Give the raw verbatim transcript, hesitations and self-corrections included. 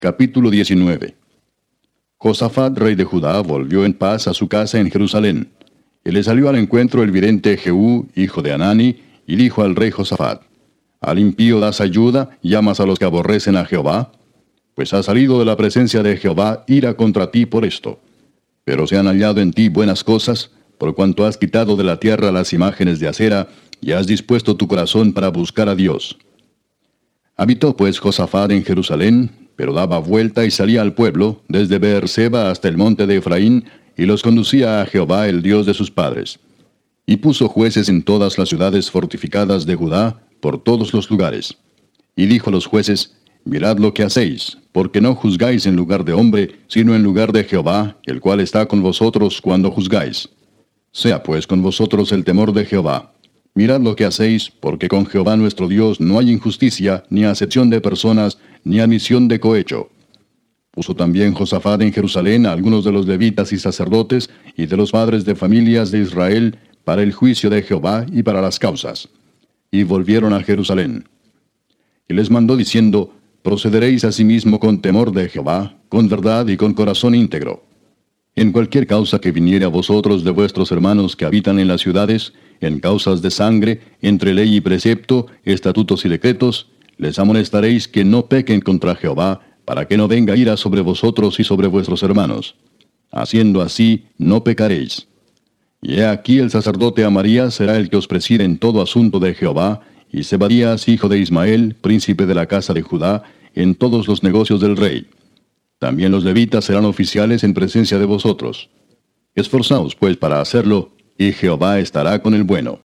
Capítulo diecinueve. Josafat, rey de Judá, volvió en paz a su casa en Jerusalén. Y le salió al encuentro el vidente Jehú, hijo de Hanani, y dijo al rey Josafat: ¿Al impío das ayuda, llamas a los que aborrecen a Jehová? Pues ha salido de la presencia de Jehová ira contra ti por esto. Pero se han hallado en ti buenas cosas, por cuanto has quitado de la tierra las imágenes de acera, y has dispuesto tu corazón para buscar a Dios. Habitó pues Josafat en Jerusalén, pero daba vuelta y salía al pueblo, desde Beerseba hasta el monte de Efraín, y los conducía a Jehová, el Dios de sus padres. Y puso jueces en todas las ciudades fortificadas de Judá, por todos los lugares. Y dijo a los jueces: Mirad lo que hacéis, porque no juzgáis en lugar de hombre, sino en lugar de Jehová, el cual está con vosotros cuando juzgáis. Sea pues con vosotros el temor de Jehová. Mirad lo que hacéis, porque con Jehová nuestro Dios no hay injusticia, ni acepción de personas, ni admisión de cohecho. Puso también Josafat en Jerusalén a algunos de los levitas y sacerdotes, y de los padres de familias de Israel, para el juicio de Jehová y para las causas. Y volvieron a Jerusalén. Y les mandó diciendo: Procederéis asimismo con temor de Jehová, con verdad y con corazón íntegro. En cualquier causa que viniere a vosotros de vuestros hermanos que habitan en las ciudades, en causas de sangre, entre ley y precepto, estatutos y decretos, les amonestaréis que no pequen contra Jehová, para que no venga ira sobre vosotros y sobre vuestros hermanos. Haciendo así, no pecaréis. Y he aquí el sacerdote Amarías será el que os preside en todo asunto de Jehová, y Zebadías, hijo de Ismael, príncipe de la casa de Judá, en todos los negocios del rey. También los levitas serán oficiales en presencia de vosotros. Esforzaos pues para hacerlo, y Jehová estará con el bueno.